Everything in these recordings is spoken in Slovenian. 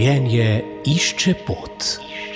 Življenje išče pot.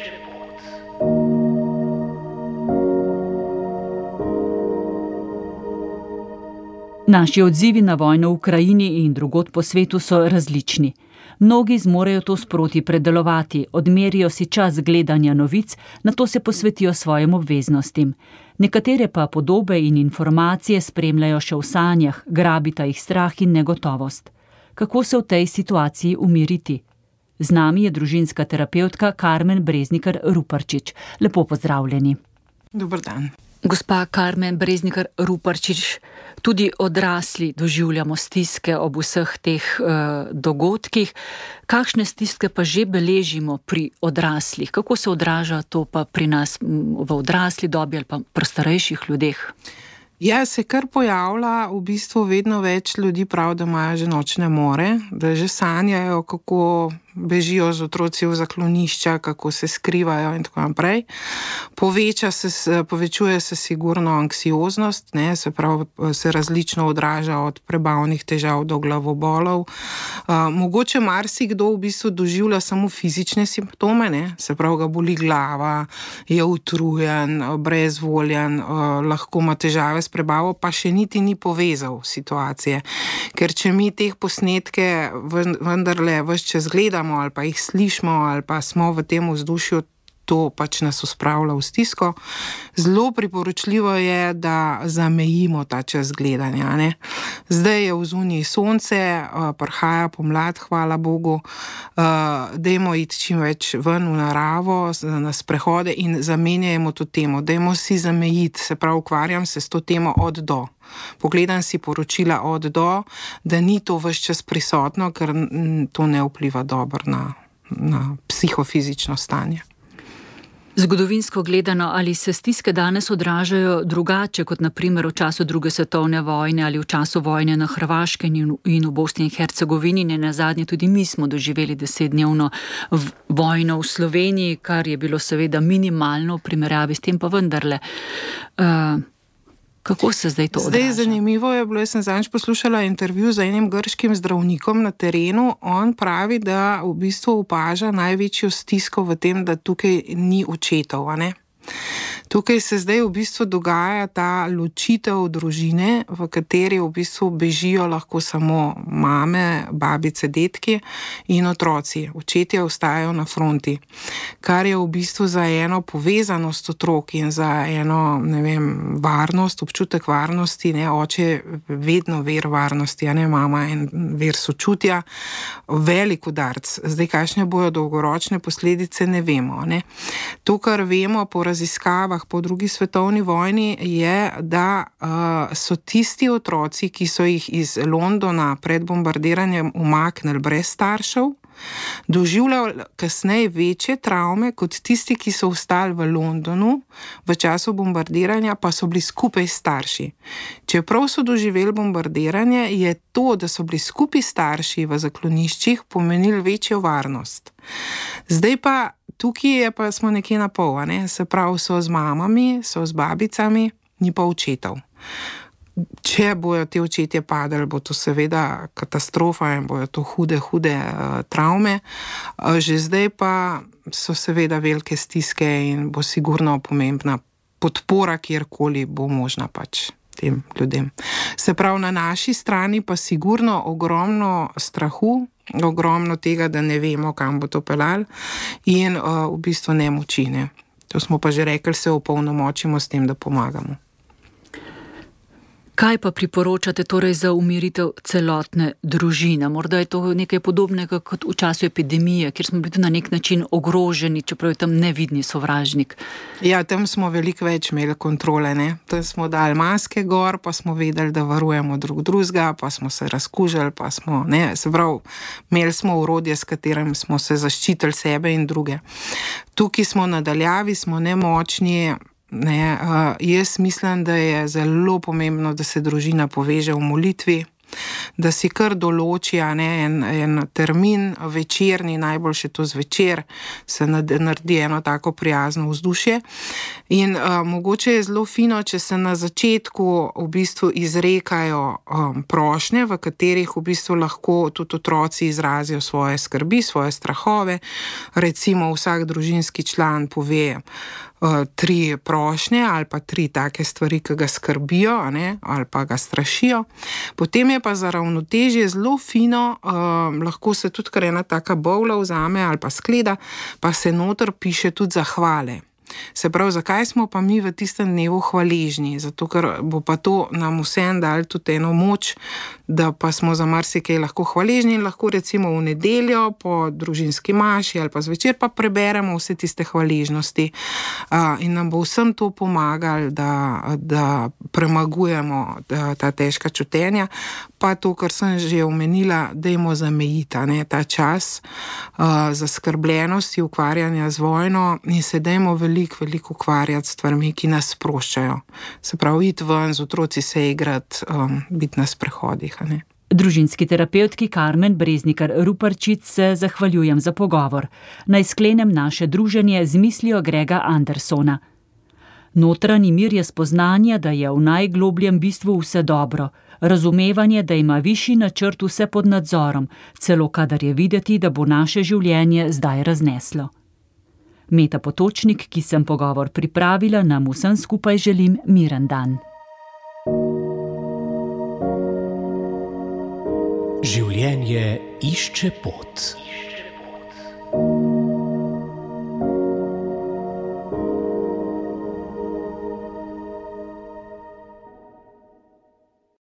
Naši odzivi na vojno v Ukrajini in drugod po svetu so različni. Mnogi zmorejo to sproti predelovati, odmerijo si čas gledanja novic, nato se posvetijo svojim obveznostim. Nekatere pa podobe in informacije spremljajo še v sanjah, grabita jih strah in negotovost. Kako se v tej situaciji umiriti? Z nami je družinska terapevtka Karmen Breznikar Ruparčič. Lepo pozdravljeni. Dober dan. Gospa Karmen Breznikar Ruparčič, tudi odrasli doživljamo stiske ob vseh teh dogodkih. Kakšne stiske pa že beležimo pri odraslih? Kako se odraža to pa pri nas v odrasli dobi ali pa pri starejših ljudeh? Ja, se kar pojavlja v bistvu vedno več ljudi prav, da imajo že nočne more, da že sanjajo, kako bežijo z otroci v zaklonišča, kako se skrivajo in tako naprej. Povečuje se sigurno anksioznost, se pravi, se različno odraža od prebavnih težav do glavobolov. Mogoče marsikdo v bistvu doživlja samo fizične simptome, se pravi, ga boli glava, je utrujen, brezvoljen, lahko ima težave s prebavo, pa še niti ni povezal situacije. Ker če mi teh posnetke vendarle ves čas gledamo ali pa jih slišimo ali pa smo v tem vzdušju, to pač nas uspravlja v stisko. Zelo priporočljivo je, da zamejimo ta čas gledanja. Zdaj je vzunji sonce, prihaja pomlad, hvala Bogu, dajmo iti čim več ven v naravo, na sprehode in zamenjajmo to temo. Dajmo si zamejiti, se pravi, ukvarjam se s to temo od do. Pogledam si poročila od do, da ni to ves čas prisotno, ker to ne vpliva dobro na psihofizično stanje. Zgodovinsko gledano, ali se stiske danes odražajo drugače kot na primer v času druge svetovne vojne ali v času vojne na Hrvaškem in v Bosni in Hercegovini, nazadnje tudi mi smo doživeli 10-dnevno vojno v Sloveniji, kar je bilo seveda minimalno v primerjavi s tem, pa vendarle. Kako se zdaj to odraža? Zdaj zanimivo je bilo, jaz sem zadnjič poslušala intervju z enim grškim zdravnikom na terenu. On pravi, da v bistvu opaža največjo stisko v tem, da tukaj ni očetov, Tukaj se zdaj v bistvu dogaja ta ločitev družine, v kateri v bistvu bežijo lahko samo mame, babice, detki in otroci. Očetje ostajajo na fronti, kar je v bistvu za eno povezanost otrok in za eno, varnost, občutek varnosti, oče je vedno ver varnosti, mama in ver sočutja, velik udarc. Zdaj, kakšne bojo dolgoročne posledice, ne vemo. To, kar vemo po raziskavah po drugi svetovni vojni, je, da so tisti otroci, ki so jih iz Londona pred bombardiranjem umaknili brez staršev, doživljali kasneje večje travme kot tisti, ki so ostali v Londonu v času bombardiranja, pa so bili skupaj starši. Čeprav so doživeli bombardiranje, je to, da so bili skupaj starši v zakloniščih, pomenili večjo varnost. Zdaj pa tukaj smo nekje na pol, se pravi, so z mamami, so z babicami, ni pa očetov. Če bojo te očetje padali, bo to seveda katastrofa in bojo to hude travme. Že zdaj pa so seveda velike stiske in bo sigurno pomembna podpora, kjerkoli bo možna pač tem ljudem. Se pravi, na naši strani pa sigurno ogromno strahu, ogromno tega, da ne vemo, kam bo to peljalo in v bistvu nemoči. To smo pa že rekli, se opolnomočimo s tem, da pomagamo. Kaj pa priporočate torej za umiritev celotne družine? Morda je to nekaj podobnega kot v času epidemije, kjer smo bili na nek način ogroženi, čeprav je tam nevidni sovražnik. Ja, tam smo veliko več imeli kontrole. Tam smo dali maske gor, pa smo vedeli, da varujemo drugega, pa smo se razkužili, pa smo, se pravi, imeli smo orodje, s katerim smo se zaščitili sebe in druge. Tukaj smo nadaljavi, smo nemočni. Jaz mislim, da je zelo pomembno, da se družina poveže v molitvi, da si kar določi en termin večerni, najboljše to zvečer, se naredi eno tako prijazno vzdušje. In mogoče je zelo fino, če se na začetku v bistvu izrekajo prošnje, v katerih v bistvu lahko tudi otroci izrazijo svoje skrbi, svoje strahove. Recimo vsak družinski član pove 3 prošnje ali pa 3 take stvari, ki ga skrbijo, ali pa ga strašijo. Potem je pa za ravnotežje zelo fino, lahko se tudi kar ena taka bovla vzame ali pa skleda, pa se noter piše tudi zahvale. Se pravi, zakaj smo pa mi v tistem dnevu hvaležni? Zato, ker bo pa to nam vsem dali tudi eno moč, da pa smo za marsikaj lahko hvaležni in lahko recimo v nedeljo po družinski maši ali pa zvečer pa preberemo vse tiste hvaležnosti in nam bo vsem to pomagalo, da premagujemo ta težka čutenja. Pa to, kar sem že omenila, dajmo zamejiti ta čas zaskrbljenosti, ukvarjanja z vojno in se dajmo veliko ukvarjati s stvarmi, ki nas sproščajo. Se pravi, iti ven, z otroci se igrati, biti na sprehodih. Družinski terapevtki Karmen Breznikar Ruparčič se zahvaljujem za pogovor. Naj sklenem naše druženje z mislijo Grega Andersona. Notranji mir je spoznanje, da je v najglobljem bistvu vse dobro, razumevanje, da ima višji načrt vse pod nadzorom, celo kadar je videti, da bo naše življenje zdaj razneslo. Meta Potočnik, ki sem pogovor pripravila, nam vsem skupaj želim miren dan. Življenje išče pot.